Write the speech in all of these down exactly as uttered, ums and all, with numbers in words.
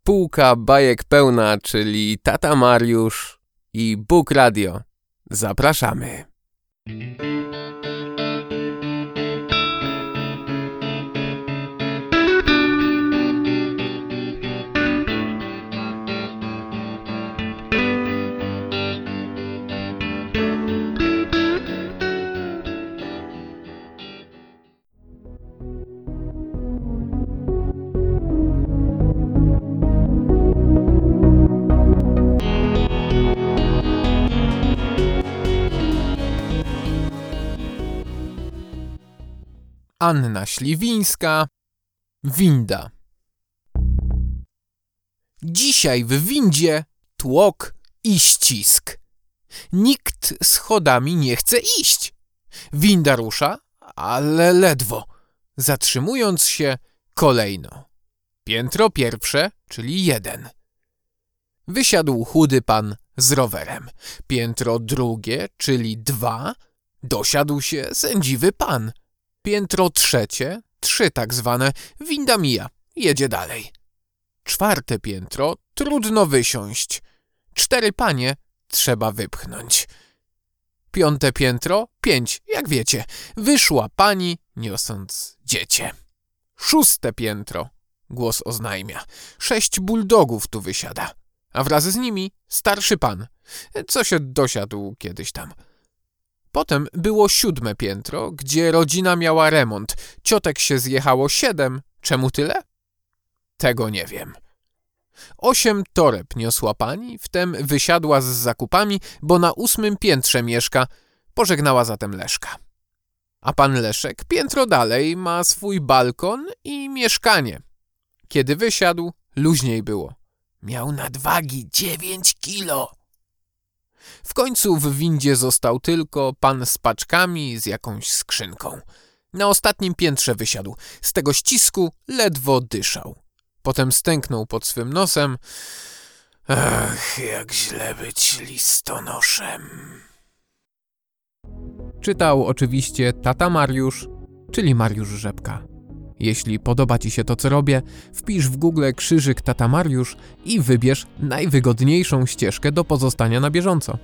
Półka bajek pełna, czyli tata Mariusz i Bóg Radio. Zapraszamy. Anna Śliwińska, winda. Dzisiaj w windzie tłok i ścisk. Nikt schodami nie chce iść. Winda rusza, ale ledwo, zatrzymując się kolejno. Piętro pierwsze, czyli jeden. Wysiadł chudy pan z rowerem. Piętro drugie, czyli dwa, dosiadł się sędziwy pan. Piętro trzecie, trzy tak zwane, winda mija, jedzie dalej. Czwarte piętro, trudno wysiąść. Cztery panie trzeba wypchnąć. Piąte piętro, pięć, jak wiecie, wyszła pani, niosąc dziecię. Szóste piętro, głos oznajmia, sześć buldogów tu wysiada, a wraz z nimi starszy pan, co się dosiadł kiedyś tam. Potem było siódme piętro, gdzie rodzina miała remont. Ciotek się zjechało siedem. Czemu tyle? Tego nie wiem. Osiem toreb niosła pani, wtem wysiadła z zakupami, bo na ósmym piętrze mieszka. Pożegnała zatem Leszka. A pan Leszek piętro dalej ma swój balkon i mieszkanie. Kiedy wysiadł, luźniej było. Miał nadwagi dziewięć kilo. W końcu w windzie został tylko pan z paczkami, z jakąś skrzynką. Na ostatnim piętrze wysiadł. Z tego ścisku ledwo dyszał. Potem stęknął pod swym nosem. Ach, jak źle być listonoszem. Czytał oczywiście tata Mariusz, czyli Mariusz Rzepka. Jeśli podoba Ci się to, co robię, wpisz w Google krzyżyk tata Mariusz i wybierz najwygodniejszą ścieżkę do pozostania na bieżąco.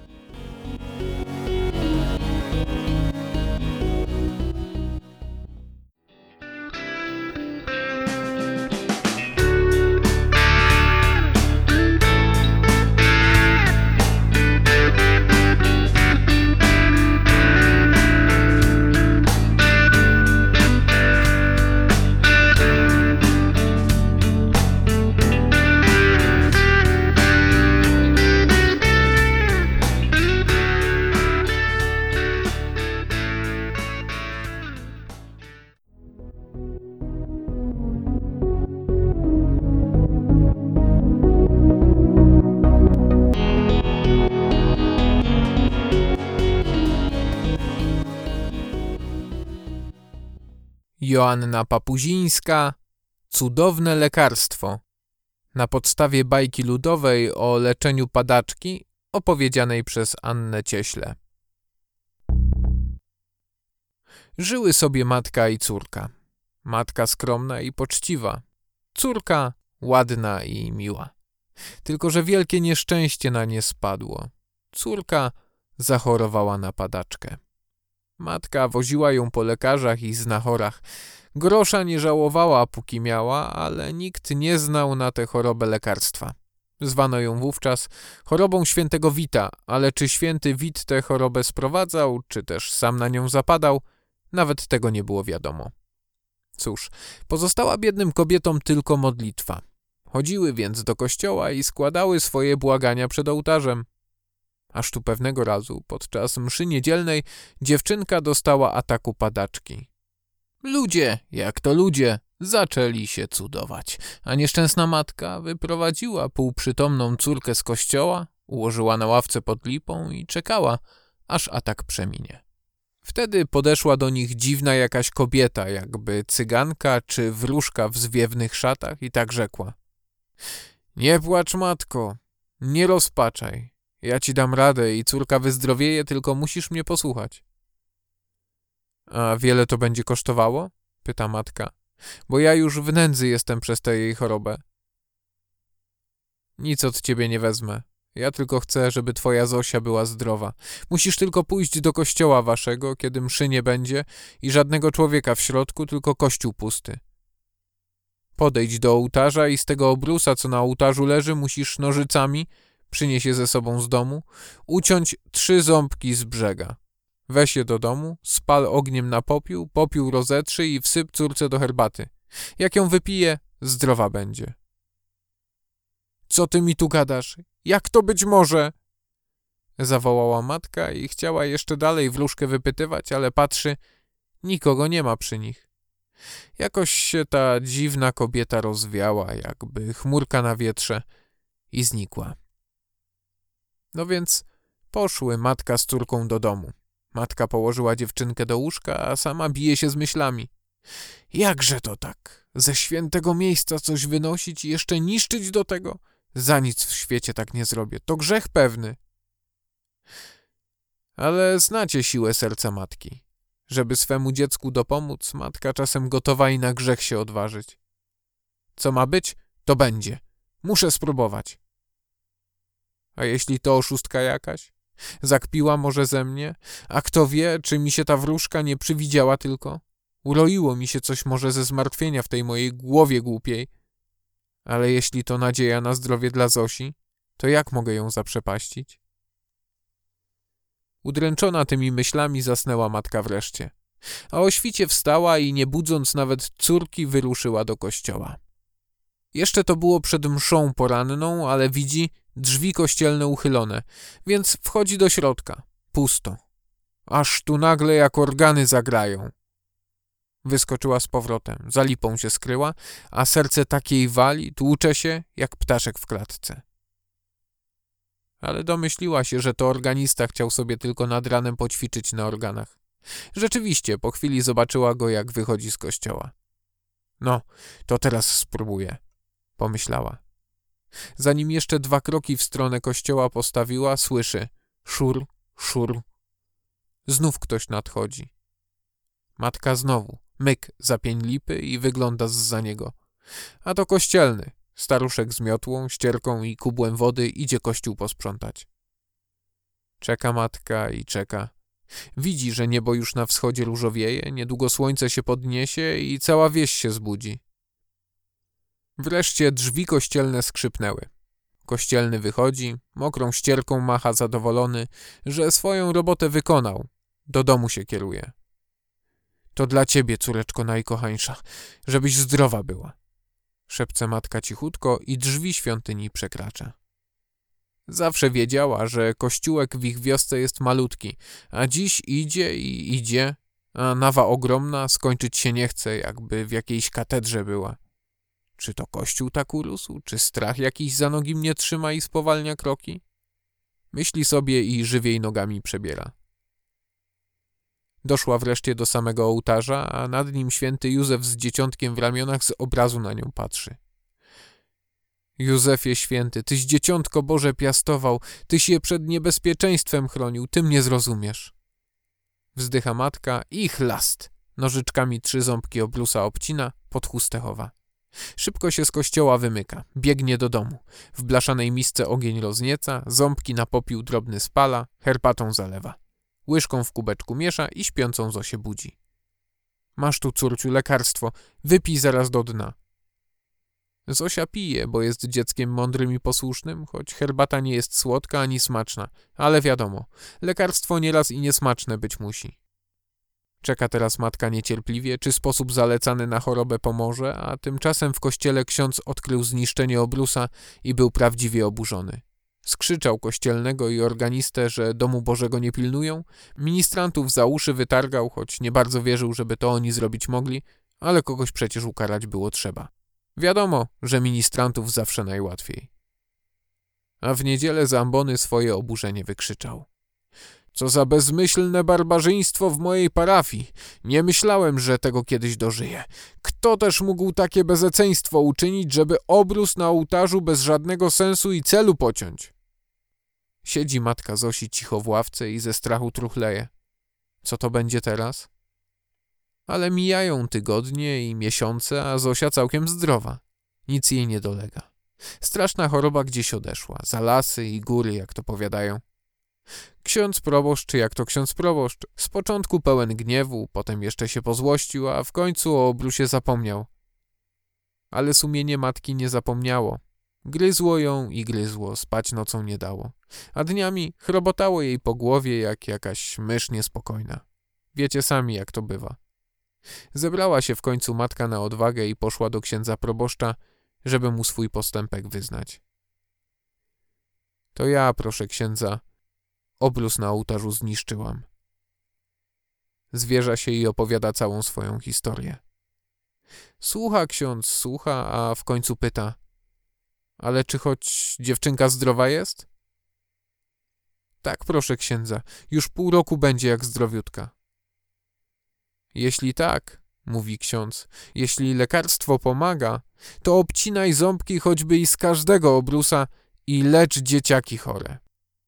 Joanna Papuzińska, Cudowne lekarstwo. Na podstawie bajki ludowej o leczeniu padaczki opowiedzianej przez Annę Cieślę. Żyły sobie matka i córka. Matka skromna i poczciwa. Córka ładna i miła. Tylko że wielkie nieszczęście na nie spadło. Córka zachorowała na padaczkę. Matka woziła ją po lekarzach i znachorach. Grosza nie żałowała, póki miała, ale nikt nie znał na tę chorobę lekarstwa. Zwano ją wówczas chorobą świętego Wita, ale czy święty Wit tę chorobę sprowadzał, czy też sam na nią zapadał, nawet tego nie było wiadomo. Cóż, pozostała biednym kobietom tylko modlitwa. Chodziły więc do kościoła i składały swoje błagania przed ołtarzem. Aż tu pewnego razu, podczas mszy niedzielnej, dziewczynka dostała ataku padaczki. Ludzie, jak to ludzie, zaczęli się cudować, a nieszczęsna matka wyprowadziła półprzytomną córkę z kościoła, ułożyła na ławce pod lipą i czekała, aż atak przeminie. Wtedy podeszła do nich dziwna jakaś kobieta, jakby cyganka czy wróżka w zwiewnych szatach i tak rzekła. Nie płacz, matko, nie rozpaczaj. Ja ci dam radę i córka wyzdrowieje, tylko musisz mnie posłuchać. A wiele to będzie kosztowało? Pyta matka. Bo ja już w nędzy jestem przez tę jej chorobę. Nic od ciebie nie wezmę. Ja tylko chcę, żeby twoja Zosia była zdrowa. Musisz tylko pójść do kościoła waszego, kiedy mszy nie będzie i żadnego człowieka w środku, tylko kościół pusty. Podejdź do ołtarza i z tego obrusa, co na ołtarzu leży, musisz nożycami, przynieś je ze sobą z domu, uciąć trzy ząbki z brzega. Weź je do domu, spal ogniem na popiół, popiół rozetrzy i wsyp córce do herbaty. Jak ją wypije, zdrowa będzie. Co ty mi tu gadasz? Jak to być może? Zawołała matka i chciała jeszcze dalej wróżkę wypytywać, ale patrzy, nikogo nie ma przy nich. Jakoś się ta dziwna kobieta rozwiała, jakby chmurka na wietrze i znikła. No więc poszły matka z córką do domu. Matka położyła dziewczynkę do łóżka, a sama bije się z myślami. Jakże to tak? Ze świętego miejsca coś wynosić i jeszcze niszczyć do tego? Za nic w świecie tak nie zrobię. To grzech pewny. Ale znacie siłę serca matki. Żeby swemu dziecku dopomóc, matka czasem gotowa i na grzech się odważyć. Co ma być, to będzie. Muszę spróbować. A jeśli to oszustka jakaś? Zakpiła może ze mnie? A kto wie, czy mi się ta wróżka nie przywidziała tylko? Uroiło mi się coś może ze zmartwienia w tej mojej głowie głupiej. Ale jeśli to nadzieja na zdrowie dla Zosi, to jak mogę ją zaprzepaścić? Udręczona tymi myślami zasnęła matka wreszcie, a o świcie wstała i nie budząc nawet córki wyruszyła do kościoła. Jeszcze to było przed mszą poranną, ale widzi drzwi kościelne uchylone, więc wchodzi do środka. Pusto. Aż tu nagle jak organy zagrają. Wyskoczyła z powrotem, za lipą się skryła, a serce takiej wali, tłucze się, jak ptaszek w klatce. Ale domyśliła się, że to organista chciał sobie tylko nad ranem poćwiczyć na organach. Rzeczywiście, po chwili zobaczyła go, jak wychodzi z kościoła. No, to teraz spróbuję, pomyślała. Zanim jeszcze dwa kroki w stronę kościoła postawiła, słyszy szur, szur. Znów ktoś nadchodzi. Matka znowu, myk za pień lipy i wygląda zza niego. A to kościelny. Staruszek z miotłą, ścierką i kubłem wody idzie kościół posprzątać. Czeka matka i czeka. Widzi, że niebo już na wschodzie różowieje, niedługo słońce się podniesie i cała wieś się zbudzi. Wreszcie drzwi kościelne skrzypnęły. Kościelny wychodzi, mokrą ścierką macha zadowolony, że swoją robotę wykonał. Do domu się kieruje. To dla ciebie, córeczko najkochańsza, żebyś zdrowa była. Szepce matka cichutko i drzwi świątyni przekracza. Zawsze wiedziała, że kościółek w ich wiosce jest malutki, a dziś idzie i idzie, a nawa ogromna skończyć się nie chce, jakby w jakiejś katedrze była. Czy to kościół tak urósł? Czy strach jakiś za nogi mnie trzyma i spowalnia kroki? Myśli sobie i żywiej nogami przebiera. Doszła wreszcie do samego ołtarza, a nad nim święty Józef z dzieciątkiem w ramionach z obrazu na nią patrzy. Józefie święty, tyś dzieciątko Boże piastował, tyś je przed niebezpieczeństwem chronił, ty mnie zrozumiesz. Wzdycha matka i chlast. Nożyczkami trzy ząbki obrusa obcina, pod chustę chowa. Szybko się z kościoła wymyka, biegnie do domu. W blaszanej misce ogień roznieca, ząbki na popiół drobny spala, herbatą zalewa. Łyżką w kubeczku miesza i śpiącą Zosię budzi. Masz tu, córciu, lekarstwo, wypij zaraz do dna. Zosia pije, bo jest dzieckiem mądrym i posłusznym, choć herbata nie jest słodka ani smaczna, ale wiadomo, lekarstwo nieraz i niesmaczne być musi. Czeka teraz matka niecierpliwie, czy sposób zalecany na chorobę pomoże, a tymczasem w kościele ksiądz odkrył zniszczenie obrusa i był prawdziwie oburzony. Skrzyczał kościelnego i organistę, że domu Bożego nie pilnują, ministrantów za uszy wytargał, choć nie bardzo wierzył, żeby to oni zrobić mogli, ale kogoś przecież ukarać było trzeba. Wiadomo, że ministrantów zawsze najłatwiej. A w niedzielę z ambony swoje oburzenie wykrzyczał. Co za bezmyślne barbarzyństwo w mojej parafii. Nie myślałem, że tego kiedyś dożyję. Kto też mógł takie bezeceństwo uczynić, żeby obrus na ołtarzu bez żadnego sensu i celu pociąć? Siedzi matka Zosi cicho w ławce i ze strachu truchleje. Co to będzie teraz? Ale mijają tygodnie i miesiące, a Zosia całkiem zdrowa. Nic jej nie dolega. Straszna choroba gdzieś odeszła, za lasy i góry, jak to powiadają. Ksiądz proboszcz, czy jak to ksiądz proboszcz, z początku pełen gniewu, potem jeszcze się pozłościł, a w końcu o obrusie zapomniał. Ale sumienie matki nie zapomniało. Gryzło ją i gryzło, spać nocą nie dało, a dniami chrobotało jej po głowie jak jakaś mysz niespokojna. Wiecie sami, jak to bywa. Zebrała się w końcu matka na odwagę i poszła do księdza proboszcza, żeby mu swój postępek wyznać. To ja, proszę księdza, obrus na ołtarzu zniszczyłam. Zwierza się i opowiada całą swoją historię. Słucha ksiądz, słucha, a w końcu pyta: ale czy choć dziewczynka zdrowa jest? Tak, proszę księdza, już pół roku będzie jak zdrowiutka. Jeśli tak, mówi ksiądz, jeśli lekarstwo pomaga, to obcinaj ząbki choćby i z każdego obrusa i lecz dzieciaki chore.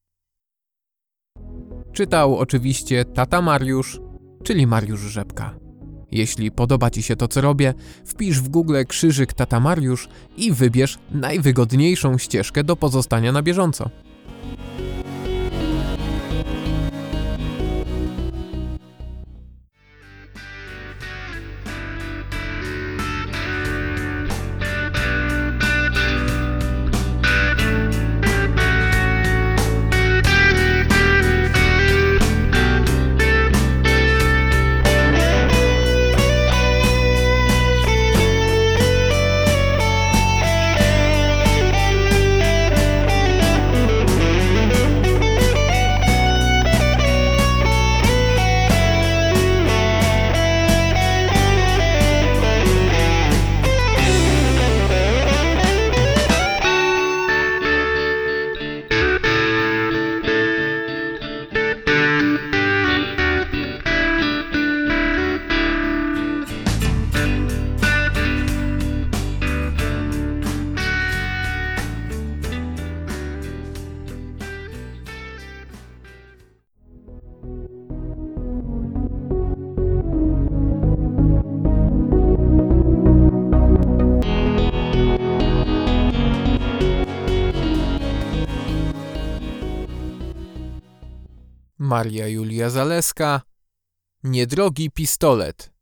Czytał oczywiście tata Mariusz, czyli Mariusz Rzepka. Jeśli podoba Ci się to, co robię, wpisz w Google krzyżyk tata Mariusz i wybierz najwygodniejszą ścieżkę do pozostania na bieżąco. Maria Julia Zaleska. Niedrogi pistolet.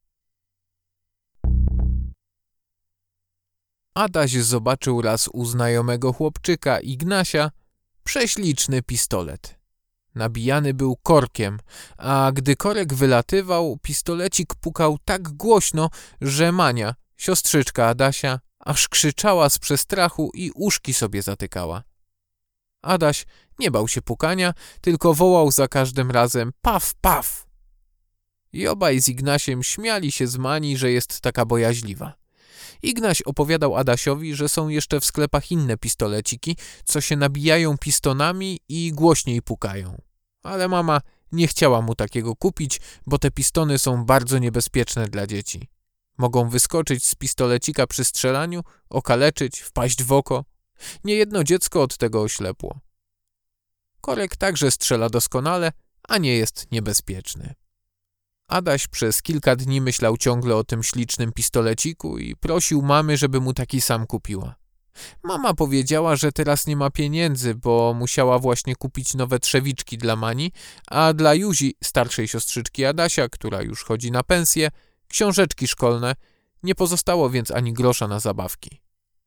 Adaś zobaczył raz u znajomego chłopczyka Ignasia prześliczny pistolet. Nabijany był korkiem, a gdy korek wylatywał, pistolecik pukał tak głośno, że Mania, siostrzyczka Adasia, aż krzyczała z przestrachu i uszki sobie zatykała. Adaś nie bał się pukania, tylko wołał za każdym razem paf, paf. I obaj z Ignasiem śmiali się z Mani, że jest taka bojaźliwa. Ignaś opowiadał Adasiowi, że są jeszcze w sklepach inne pistoleciki, co się nabijają pistonami i głośniej pukają. Ale mama nie chciała mu takiego kupić, bo te pistony są bardzo niebezpieczne dla dzieci. Mogą wyskoczyć z pistolecika przy strzelaniu, okaleczyć, wpaść w oko. Niejedno dziecko od tego oślepło. Korek także strzela doskonale, a nie jest niebezpieczny. Adaś przez kilka dni myślał ciągle o tym ślicznym pistoleciku i prosił mamy, żeby mu taki sam kupiła. Mama powiedziała, że teraz nie ma pieniędzy, bo musiała właśnie kupić nowe trzewiczki dla Mani, a dla Juzi, starszej siostrzyczki Adasia, która już chodzi na pensję, książeczki szkolne, nie pozostało więc ani grosza na zabawki.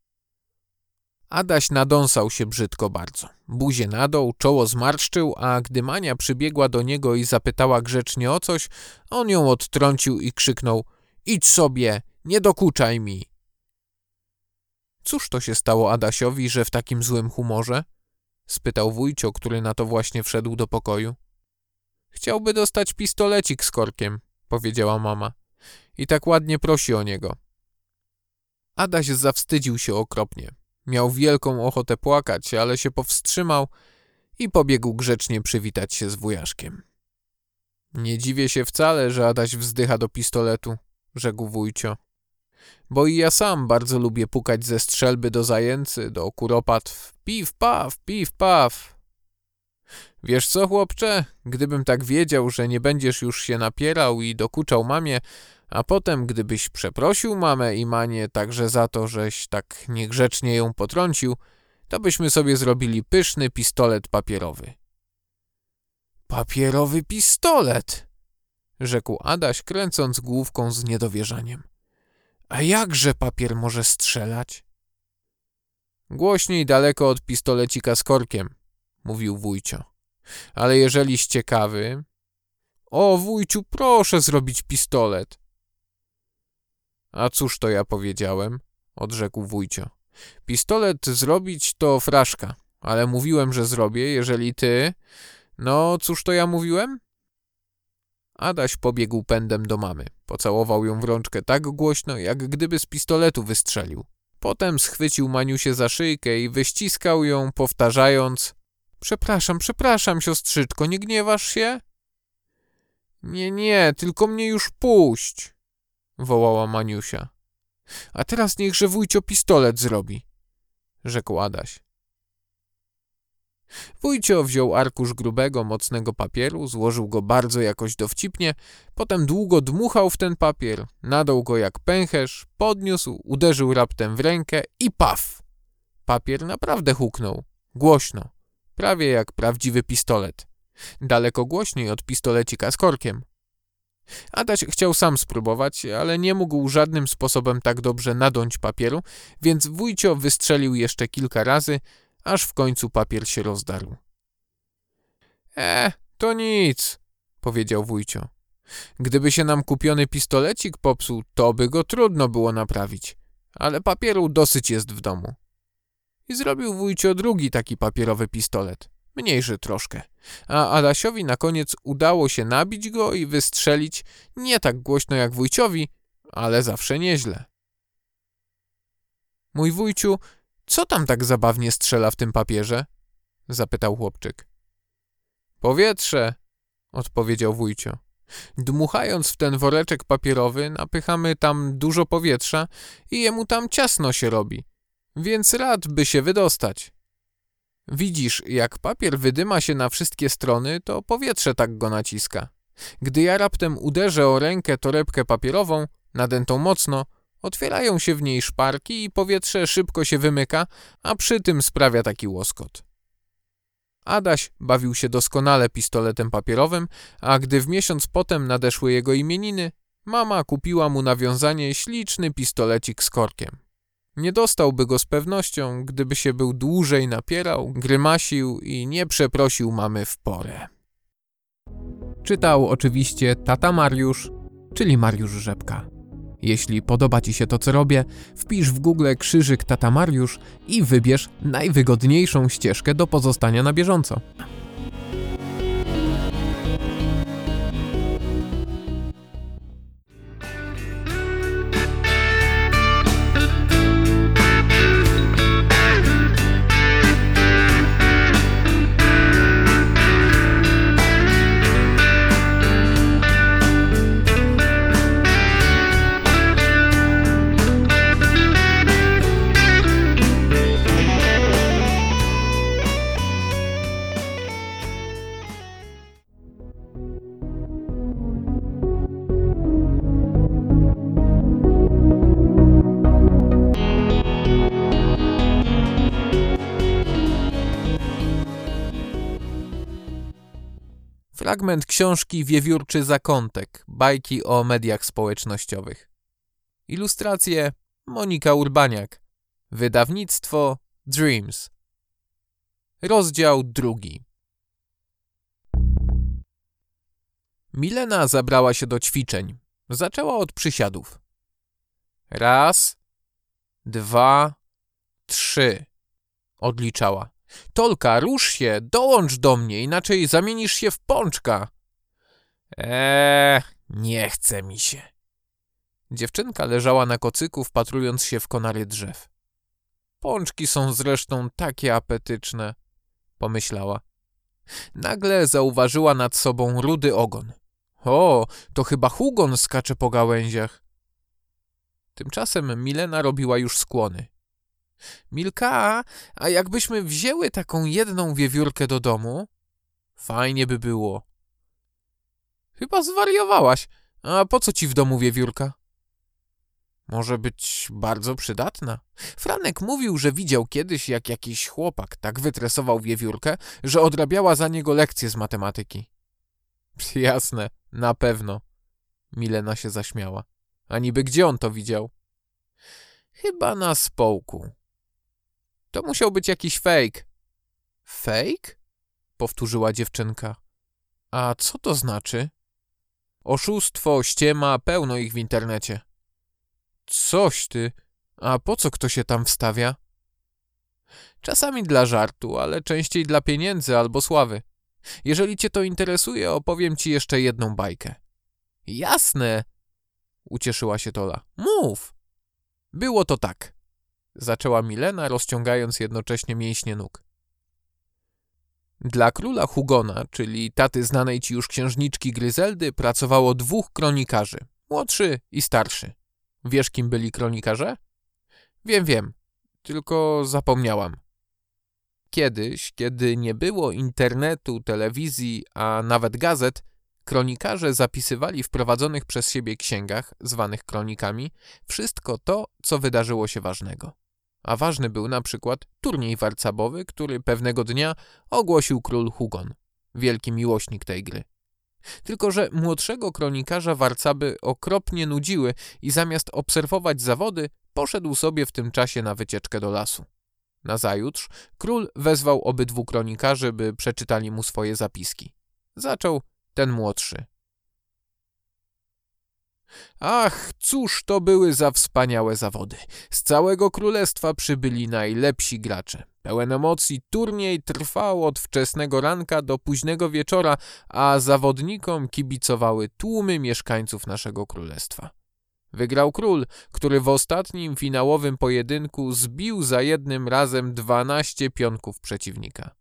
Adaś nadąsał się brzydko bardzo. Buzię na dół, czoło zmarszczył, a gdy Mania przybiegła do niego i zapytała grzecznie o coś, on ją odtrącił i krzyknął: idź sobie, nie dokuczaj mi. Cóż to się stało Adasiowi, że w takim złym humorze? Spytał wujcio, który na to właśnie wszedł do pokoju. Chciałby dostać pistolecik z korkiem, powiedziała mama. I tak ładnie prosi o niego. Adaś zawstydził się okropnie. Miał wielką ochotę płakać, ale się powstrzymał i pobiegł grzecznie przywitać się z wujaszkiem. Nie dziwię się wcale, że Adaś wzdycha do pistoletu, rzekł wujcio. Bo i ja sam bardzo lubię pukać ze strzelby do zajęcy, do kuropatw. Piw, paw, piw, paw. Wiesz co, chłopcze? Gdybym tak wiedział, że nie będziesz już się napierał i dokuczał mamie, a potem gdybyś przeprosił mamę i Manię także za to, żeś tak niegrzecznie ją potrącił, to byśmy sobie zrobili pyszny pistolet papierowy. Papierowy pistolet! Rzekł Adaś, kręcąc główką z niedowierzaniem. A jakże papier może strzelać? Głośniej daleko od pistolecika z korkiem, mówił wujcio. Ale jeżeliś ciekawy... O, wujciu, proszę zrobić pistolet. A cóż to ja powiedziałem? Odrzekł wujcio. Pistolet zrobić to fraszka, ale mówiłem, że zrobię, jeżeli ty... No, cóż to ja mówiłem? Adaś pobiegł pędem do mamy. Pocałował ją w rączkę tak głośno, jak gdyby z pistoletu wystrzelił. Potem schwycił Maniusię za szyjkę i wyściskał ją, powtarzając: Przepraszam, przepraszam, siostrzyczko, nie gniewasz się? Nie, nie, tylko mnie już puść, wołała Maniusia. A teraz niechże wujcio pistolet zrobi, rzekł Adaś. Wujcio wziął arkusz grubego, mocnego papieru, złożył go bardzo jakoś dowcipnie, potem długo dmuchał w ten papier, nadął go jak pęcherz, podniósł, uderzył raptem w rękę i paf! Papier naprawdę huknął, głośno, prawie jak prawdziwy pistolet. Daleko głośniej od pistolecika z korkiem. Adaś chciał sam spróbować, ale nie mógł żadnym sposobem tak dobrze nadąć papieru, więc wujcio wystrzelił jeszcze kilka razy, aż w końcu papier się rozdarł. E, to nic, powiedział wujcio. Gdyby się nam kupiony pistolecik popsuł, to by go trudno było naprawić, ale papieru dosyć jest w domu. I zrobił wujcio drugi taki papierowy pistolet, mniejszy troszkę, a Adasiowi na koniec udało się nabić go i wystrzelić nie tak głośno jak wujciowi, ale zawsze nieźle. Mój wujciu, co tam tak zabawnie strzela w tym papierze? Zapytał chłopczyk. Powietrze, odpowiedział wujcio. Dmuchając w ten woreczek papierowy, napychamy tam dużo powietrza i jemu tam ciasno się robi, więc rad by się wydostać. Widzisz, jak papier wydyma się na wszystkie strony, to powietrze tak go naciska. Gdy ja raptem uderzę o rękę torebkę papierową, nadętą mocno, otwierają się w niej szparki i powietrze szybko się wymyka, a przy tym sprawia taki łoskot. Adaś bawił się doskonale pistoletem papierowym, a gdy w miesiąc potem nadeszły jego imieniny, mama kupiła mu na wiązanie śliczny pistolecik z korkiem. Nie dostałby go z pewnością, gdyby się był dłużej napierał, grymasił i nie przeprosił mamy w porę. Czytał oczywiście tata Mariusz, czyli Mariusz Rzepka. Jeśli podoba Ci się to, co robię, wpisz w Google krzyżyk tata Mariusz i wybierz najwygodniejszą ścieżkę do pozostania na bieżąco. Fragment książki Wiewiórczy zakątek, bajki o mediach społecznościowych. Ilustracje Monika Urbaniak. Wydawnictwo Dreams. Rozdział drugi. Milena zabrała się do ćwiczeń. Zaczęła od przysiadów. Raz, dwa, trzy. Odliczała. Tolka, rusz się, dołącz do mnie, inaczej zamienisz się w pączka. Eee, nie chce mi się. Dziewczynka leżała na kocyku, wpatrując się w konary drzew. Pączki są zresztą takie apetyczne, pomyślała. Nagle zauważyła nad sobą rudy ogon. O, to chyba hugon skacze po gałęziach. Tymczasem Milena robiła już skłony. Milka, a jakbyśmy wzięły taką jedną wiewiórkę do domu? Fajnie by było. Chyba zwariowałaś. A po co ci w domu wiewiórka? Może być bardzo przydatna. Franek mówił, że widział kiedyś, jak jakiś chłopak tak wytresował wiewiórkę, że odrabiała za niego lekcje z matematyki. Jasne, na pewno. Milena się zaśmiała. A niby gdzie on to widział? Chyba na społku. To musiał być jakiś fake. Fake? Powtórzyła dziewczynka. A co to znaczy? Oszustwo, ściema, pełno ich w internecie. Coś ty. A po co kto się tam wstawia? Czasami dla żartu, ale częściej dla pieniędzy albo sławy. Jeżeli cię to interesuje, opowiem ci jeszcze jedną bajkę. Jasne, ucieszyła się Tola. Mów. Było to tak, zaczęła Milena, rozciągając jednocześnie mięśnie nóg. Dla króla Hugona, czyli taty znanej ci już księżniczki Gryzeldy, pracowało dwóch kronikarzy, młodszy i starszy. Wiesz, kim byli kronikarze? Wiem, wiem, tylko zapomniałam. Kiedyś, kiedy nie było internetu, telewizji, a nawet gazet, kronikarze zapisywali w prowadzonych przez siebie księgach, zwanych kronikami, wszystko to, co wydarzyło się ważnego. A ważny był na przykład turniej warcabowy, który pewnego dnia ogłosił król Hugon, wielki miłośnik tej gry. Tylko że młodszego kronikarza warcaby okropnie nudziły i zamiast obserwować zawody, poszedł sobie w tym czasie na wycieczkę do lasu. Nazajutrz król wezwał obydwu kronikarzy, by przeczytali mu swoje zapiski. Zaczął ten młodszy. Ach, cóż to były za wspaniałe zawody. Z całego królestwa przybyli najlepsi gracze. Pełen emocji turniej trwał od wczesnego ranka do późnego wieczora, a zawodnikom kibicowały tłumy mieszkańców naszego królestwa. Wygrał król, który w ostatnim finałowym pojedynku zbił za jednym razem dwanaście pionków przeciwnika.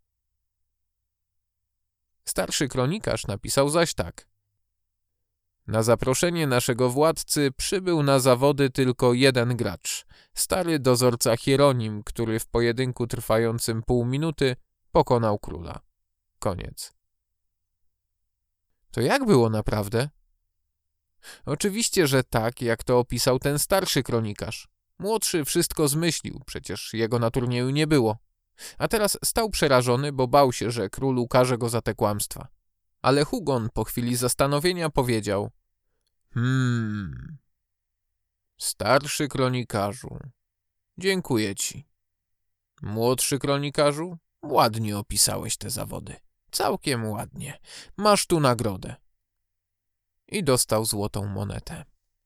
Starszy kronikarz napisał zaś tak. Na zaproszenie naszego władcy przybył na zawody tylko jeden gracz, stary dozorca Hieronim, który w pojedynku trwającym pół minuty pokonał króla. Koniec. To jak było naprawdę? Oczywiście, że tak, jak to opisał ten starszy kronikarz. Młodszy wszystko zmyślił, przecież jego na turnieju nie było. A teraz stał przerażony, bo bał się, że król ukarze go za te kłamstwa. Ale Hugon po chwili zastanowienia powiedział: Hmm, starszy kronikarzu, dziękuję ci. Młodszy kronikarzu, ładnie opisałeś te zawody. Całkiem ładnie. Masz tu nagrodę. I dostał złotą monetę.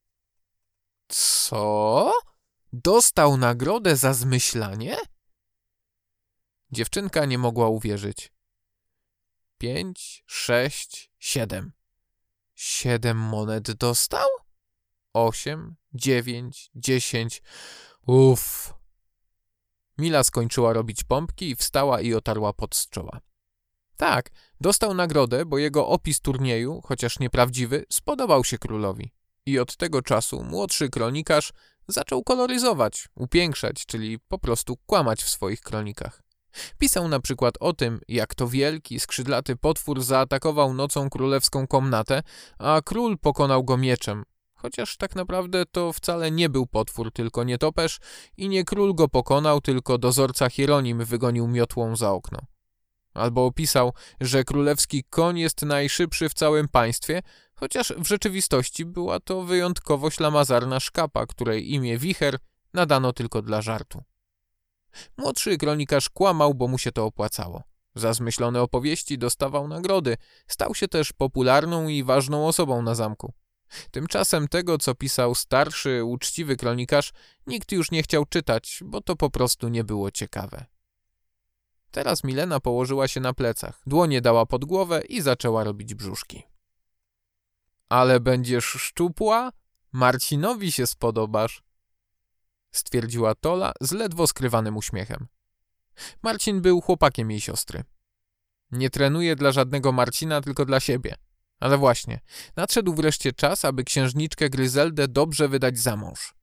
Co? Dostał nagrodę za zmyślanie? Dziewczynka nie mogła uwierzyć. Pięć, sześć, siedem. Siedem monet dostał? Osiem, dziewięć, dziesięć. Uff. Mila skończyła robić pompki i wstała i otarła pot z czoła. Tak, dostał nagrodę, bo jego opis turnieju, chociaż nieprawdziwy, spodobał się królowi. I od tego czasu młodszy kronikarz zaczął koloryzować, upiększać, czyli po prostu kłamać w swoich kronikach. Pisał na przykład o tym, jak to wielki, skrzydlaty potwór zaatakował nocą królewską komnatę, a król pokonał go mieczem. Chociaż tak naprawdę to wcale nie był potwór, tylko nietoperz i nie król go pokonał, tylko dozorca Hieronim wygonił miotłą za okno. Albo opisał, że królewski koń jest najszybszy w całym państwie, chociaż w rzeczywistości była to wyjątkowo ślamazarna szkapa, której imię Wicher nadano tylko dla żartu. Młodszy kronikarz kłamał, bo mu się to opłacało. Za zmyślone opowieści dostawał nagrody. Stał się też popularną i ważną osobą na zamku. Tymczasem tego, co pisał starszy, uczciwy kronikarz, nikt już nie chciał czytać, bo to po prostu nie było ciekawe. Teraz Milena położyła się na plecach, dłonie dała pod głowę i zaczęła robić brzuszki. Ale będziesz szczupła? Marcinowi się spodobasz, stwierdziła Tola z ledwo skrywanym uśmiechem. Marcin był chłopakiem jej siostry. Nie trenuje dla żadnego Marcina, tylko dla siebie. Ale właśnie, nadszedł wreszcie czas, aby księżniczkę Gryzeldę dobrze wydać za mąż.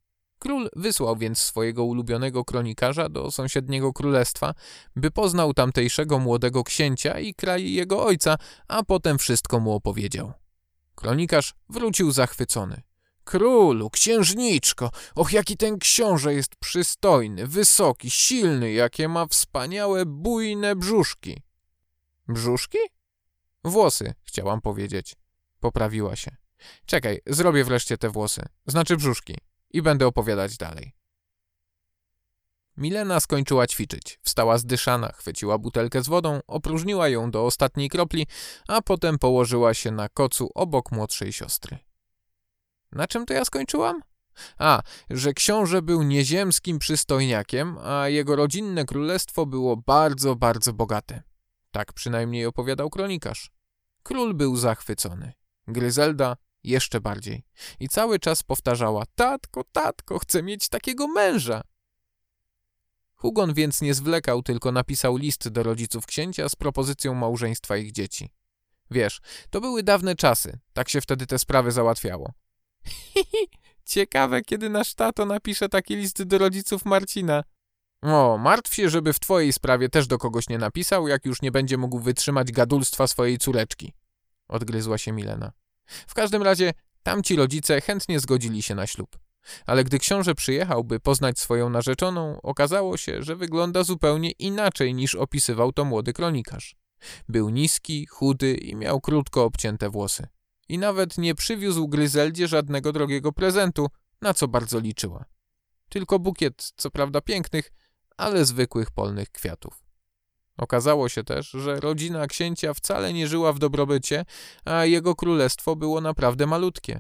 Król wysłał więc swojego ulubionego kronikarza do sąsiedniego królestwa, by poznał tamtejszego młodego księcia i kraj jego ojca, a potem wszystko mu opowiedział. Kronikarz wrócił zachwycony. Królu, księżniczko, och, jaki ten książę jest przystojny, wysoki, silny, jakie ma wspaniałe, bujne brzuszki. Brzuszki? Włosy, chciałam powiedzieć. Poprawiła się. Czekaj, zrobię wreszcie te włosy, znaczy brzuszki, i będę opowiadać dalej. Milena skończyła ćwiczyć, wstała zdyszana, chwyciła butelkę z wodą, opróżniła ją do ostatniej kropli, a potem położyła się na kocu obok młodszej siostry. Na czym to ja skończyłam? A, że książę był nieziemskim przystojniakiem, a jego rodzinne królestwo było bardzo, bardzo bogate. Tak przynajmniej opowiadał kronikarz. Król był zachwycony. Gryzelda jeszcze bardziej. I cały czas powtarzała: tatko, tatko, chcę mieć takiego męża. Hugon więc nie zwlekał, tylko napisał list do rodziców księcia z propozycją małżeństwa ich dzieci. Wiesz, to były dawne czasy, tak się wtedy te sprawy załatwiało. Hihi, ciekawe, kiedy nasz tato napisze taki list do rodziców Marcina. O, martw się, żeby w twojej sprawie też do kogoś nie napisał, jak już nie będzie mógł wytrzymać gadulstwa swojej córeczki. Odgryzła się Milena. W każdym razie tamci rodzice chętnie zgodzili się na ślub. Ale gdy książę przyjechał, by poznać swoją narzeczoną, okazało się, że wygląda zupełnie inaczej niż opisywał to młody kronikarz. Był niski, chudy i miał krótko obcięte włosy. I nawet nie przywiózł Gryzeldzie żadnego drogiego prezentu, na co bardzo liczyła. Tylko bukiet, co prawda pięknych, ale zwykłych polnych kwiatów. Okazało się też, że rodzina księcia wcale nie żyła w dobrobycie, a jego królestwo było naprawdę malutkie.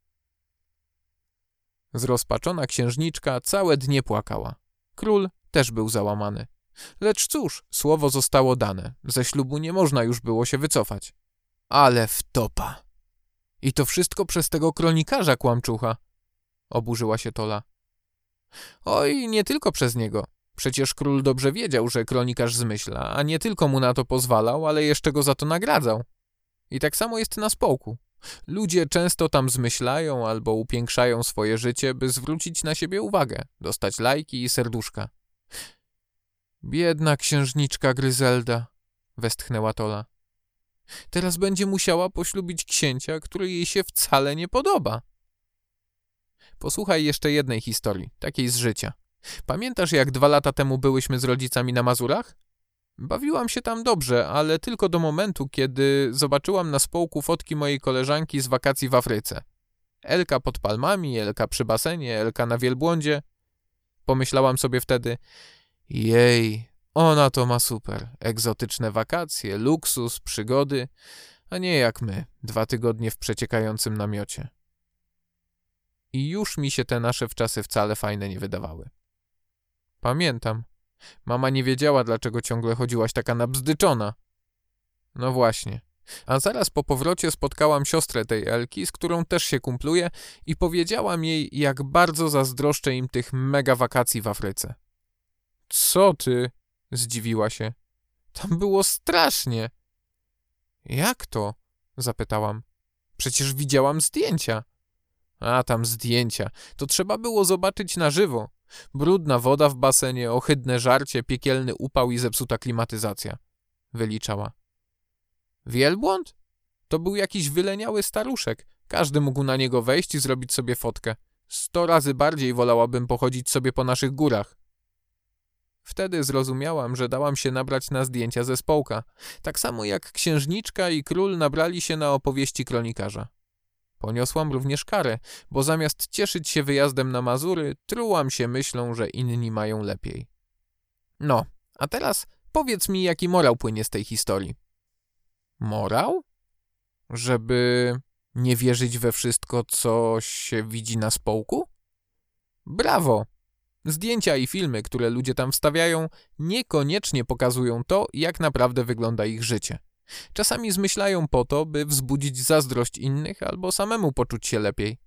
Zrozpaczona księżniczka całe dnie płakała. Król też był załamany. Lecz cóż, słowo zostało dane. Ze ślubu nie można już było się wycofać. Ale wtopa! I to wszystko przez tego kronikarza kłamczucha, oburzyła się Tola. Oj, nie tylko przez niego. Przecież król dobrze wiedział, że kronikarz zmyśla, a nie tylko mu na to pozwalał, ale jeszcze go za to nagradzał. I tak samo jest na społku. Ludzie często tam zmyślają albo upiększają swoje życie, by zwrócić na siebie uwagę, dostać lajki i serduszka. Biedna księżniczka Gryzelda, westchnęła Tola. Teraz będzie musiała poślubić księcia, który jej się wcale nie podoba. Posłuchaj jeszcze jednej historii, takiej z życia. Pamiętasz, jak dwa lata temu byłyśmy z rodzicami na Mazurach? Bawiłam się tam dobrze, ale tylko do momentu, kiedy zobaczyłam na społku fotki mojej koleżanki z wakacji w Afryce. Elka pod palmami, Elka przy basenie, Elka na wielbłądzie. Pomyślałam sobie wtedy, jej, ona to ma super. Egzotyczne wakacje, luksus, przygody, a nie jak my, dwa tygodnie w przeciekającym namiocie. I już mi się te nasze wczasy wcale fajne nie wydawały. Pamiętam. Mama nie wiedziała, dlaczego ciągle chodziłaś taka nabzdyczona. No właśnie. A zaraz po powrocie spotkałam siostrę tej Elki, z którą też się kumpluję, i powiedziałam jej, jak bardzo zazdroszczę im tych mega wakacji w Afryce. Co ty? Zdziwiła się. Tam było strasznie. Jak to? Zapytałam. Przecież widziałam zdjęcia. A tam zdjęcia. To trzeba było zobaczyć na żywo. Brudna woda w basenie, ohydne żarcie, piekielny upał i zepsuta klimatyzacja. Wyliczała. Wielbłąd? To był jakiś wyleniały staruszek. Każdy mógł na niego wejść i zrobić sobie fotkę. Sto razy bardziej wolałabym pochodzić sobie po naszych górach. Wtedy zrozumiałam, że dałam się nabrać na zdjęcia ze społka. Tak samo jak księżniczka i król nabrali się na opowieści kronikarza. Poniosłam również karę, bo zamiast cieszyć się wyjazdem na Mazury, trułam się myślą, że inni mają lepiej. No, a teraz powiedz mi, jaki morał płynie z tej historii. Morał? Żeby nie wierzyć we wszystko, co się widzi na społku? Brawo! Zdjęcia i filmy, które ludzie tam wstawiają, niekoniecznie pokazują to, jak naprawdę wygląda ich życie. Czasami zmyślają po to, by wzbudzić zazdrość innych albo samemu poczuć się lepiej.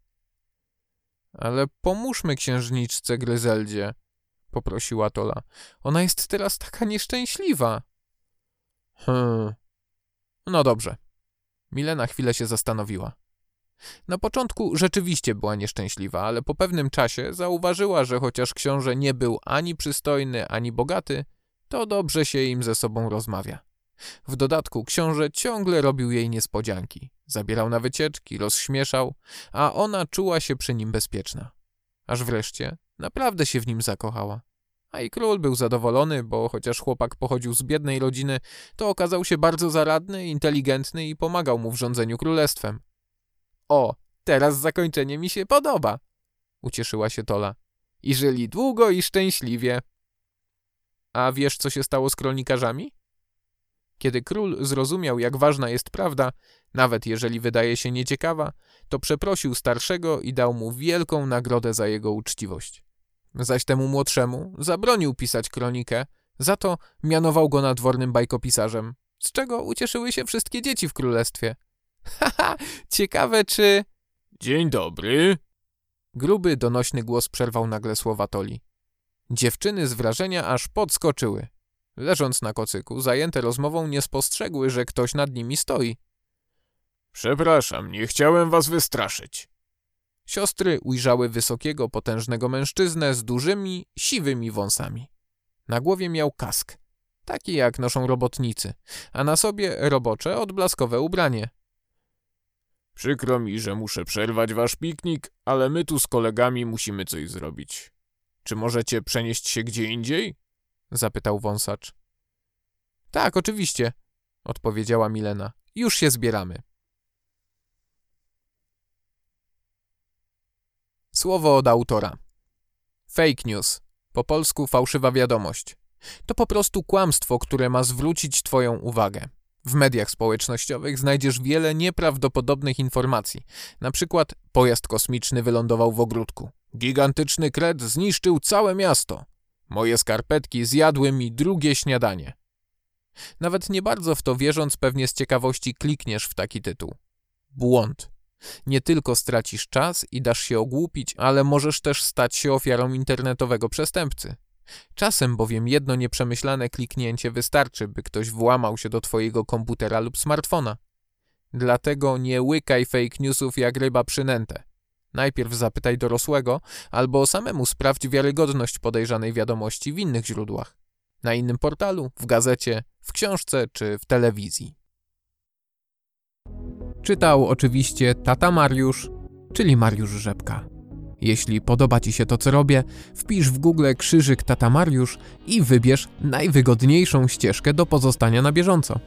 Ale pomóżmy księżniczce Gryzeldzie, poprosiła Tola. Ona jest teraz taka nieszczęśliwa. Hmm. No dobrze. Milena chwilę się zastanowiła. Na początku rzeczywiście była nieszczęśliwa, ale po pewnym czasie zauważyła, że chociaż książę nie był ani przystojny, ani bogaty, to dobrze się im ze sobą rozmawia. W dodatku książę ciągle robił jej niespodzianki. Zabierał na wycieczki, rozśmieszał, a ona czuła się przy nim bezpieczna. Aż wreszcie naprawdę się w nim zakochała. A i król był zadowolony, bo chociaż chłopak pochodził z biednej rodziny, to okazał się bardzo zaradny, inteligentny i pomagał mu w rządzeniu królestwem. O, teraz zakończenie mi się podoba, ucieszyła się Tola. I żyli długo i szczęśliwie. A wiesz, co się stało z kronikarzami? Kiedy król zrozumiał, jak ważna jest prawda, nawet jeżeli wydaje się nieciekawa, to przeprosił starszego i dał mu wielką nagrodę za jego uczciwość. Zaś temu młodszemu zabronił pisać kronikę, za to mianował go nadwornym bajkopisarzem, z czego ucieszyły się wszystkie dzieci w królestwie. Haha, ciekawe czy... Dzień dobry. Gruby, donośny głos przerwał nagle słowa Toli. Dziewczyny z wrażenia aż podskoczyły. Leżąc na kocyku, zajęte rozmową, nie spostrzegły, że ktoś nad nimi stoi. Przepraszam, nie chciałem was wystraszyć. Siostry ujrzały wysokiego, potężnego mężczyznę z dużymi, siwymi wąsami. Na głowie miał kask, taki jak noszą robotnicy, a na sobie robocze, odblaskowe ubranie. Przykro mi, że muszę przerwać wasz piknik, ale my tu z kolegami musimy coś zrobić. Czy możecie przenieść się gdzie indziej? Zapytał wąsacz. Tak, oczywiście, odpowiedziała Milena. Już się zbieramy. Słowo od autora. Fake news, po polsku fałszywa wiadomość. To po prostu kłamstwo, które ma zwrócić twoją uwagę. W mediach społecznościowych znajdziesz wiele nieprawdopodobnych informacji. Na przykład pojazd kosmiczny wylądował w ogródku. Gigantyczny kret zniszczył całe miasto. Moje skarpetki zjadły mi drugie śniadanie. Nawet nie bardzo w to wierząc, pewnie z ciekawości klikniesz w taki tytuł. Błąd. Nie tylko stracisz czas i dasz się ogłupić, ale możesz też stać się ofiarą internetowego przestępcy. Czasem bowiem jedno nieprzemyślane kliknięcie wystarczy, by ktoś włamał się do twojego komputera lub smartfona. Dlatego nie łykaj fake newsów jak ryba przynętę. Najpierw zapytaj dorosłego, albo samemu sprawdź wiarygodność podejrzanej wiadomości w innych źródłach. Na innym portalu, w gazecie, w książce czy w telewizji. Czytał oczywiście tata Mariusz, czyli Mariusz Rzepka. Jeśli podoba ci się to, co robię, wpisz w Google krzyżyk tata Mariusz i wybierz najwygodniejszą ścieżkę do pozostania na bieżąco.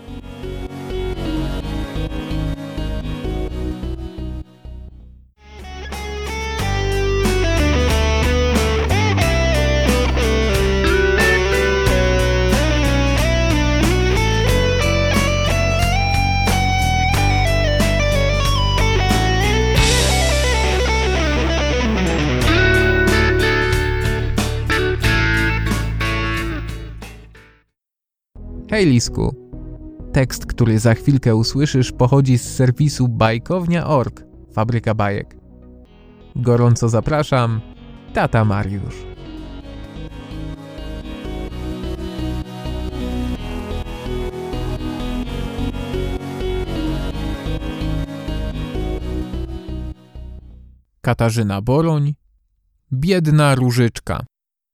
Hej Lisku, tekst, który za chwilkę usłyszysz, pochodzi z serwisu bajkownia kropka org, fabryka bajek. Gorąco zapraszam, tata Mariusz. Katarzyna Boroń, biedna różyczka.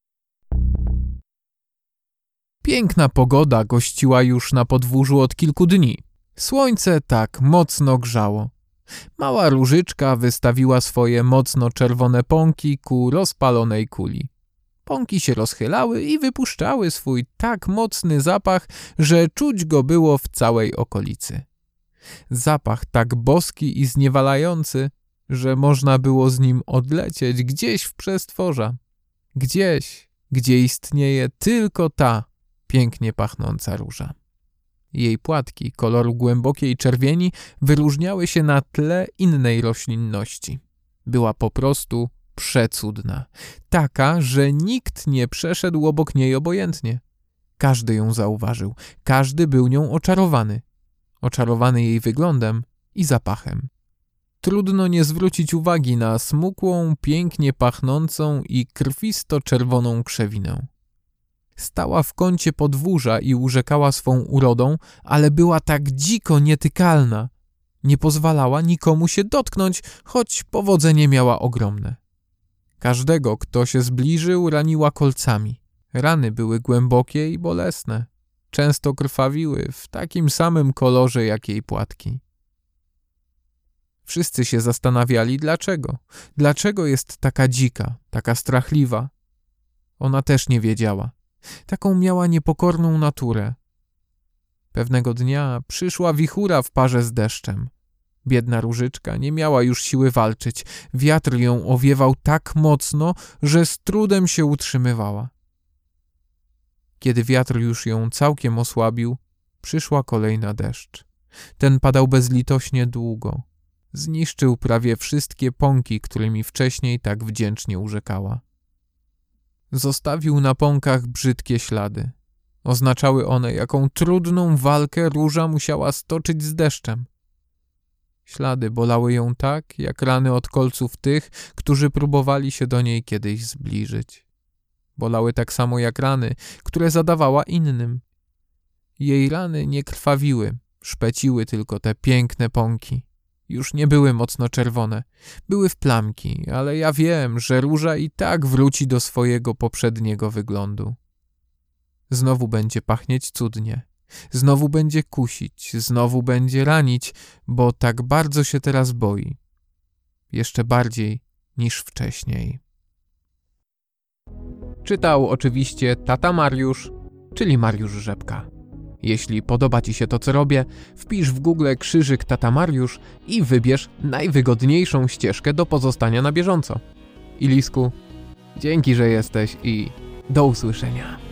Piękna pogoda gościła już na podwórzu od kilku dni. Słońce tak mocno grzało. Mała różyczka wystawiła swoje mocno czerwone pąki ku rozpalonej kuli. Pąki się rozchylały i wypuszczały swój tak mocny zapach, że czuć go było w całej okolicy. Zapach tak boski i zniewalający, że można było z nim odlecieć gdzieś w przestworza. Gdzieś, gdzie istnieje tylko ta pięknie pachnąca róża. Jej płatki koloru głębokiej czerwieni wyróżniały się na tle innej roślinności. Była po prostu przecudna. Taka, że nikt nie przeszedł obok niej obojętnie. Każdy ją zauważył. Każdy był nią oczarowany. Oczarowany jej wyglądem i zapachem. Trudno nie zwrócić uwagi na smukłą, pięknie pachnącą i krwisto-czerwoną krzewinę. Stała w kącie podwórza i urzekała swą urodą, ale była tak dziko nietykalna, Nie pozwalała nikomu się dotknąć, choć powodzenie miała ogromne. Każdego, kto się zbliżył, raniła kolcami. Rany były głębokie i bolesne. Często krwawiły w takim samym kolorze jak jej płatki. Wszyscy się zastanawiali, dlaczego. Dlaczego jest taka dzika, taka strachliwa? Ona też nie wiedziała. Taką miała niepokorną naturę. Pewnego dnia przyszła wichura w parze z deszczem. Biedna Różyczka nie miała już siły walczyć. Wiatr ją owiewał tak mocno, że z trudem się utrzymywała. Kiedy wiatr już ją całkiem osłabił, przyszła kolejna deszcz. Ten padał bezlitośnie długo. Zniszczył prawie wszystkie pąki, którymi wcześniej tak wdzięcznie urzekała. Zostawił na pąkach brzydkie ślady. Oznaczały one, jaką trudną walkę Róża musiała stoczyć z deszczem. Ślady bolały ją tak, jak rany od kolców tych, którzy próbowali się do niej kiedyś zbliżyć. Bolały tak samo jak rany, które zadawała innym. Jej rany nie krwawiły, szpeciły tylko te piękne pąki. Już nie były mocno czerwone, były w plamki, ale ja wiem, że Róża i tak wróci do swojego poprzedniego wyglądu. Znowu będzie pachnieć cudnie, znowu będzie kusić, znowu będzie ranić, bo tak bardzo się teraz boi. Jeszcze bardziej niż wcześniej. Czytał oczywiście tata Mariusz, czyli Mariusz Rzepka. Jeśli podoba Ci się to, co robię, wpisz w Google krzyżyk tata Mariusz i wybierz najwygodniejszą ścieżkę do pozostania na bieżąco. Ilisku, dzięki, że jesteś i do usłyszenia.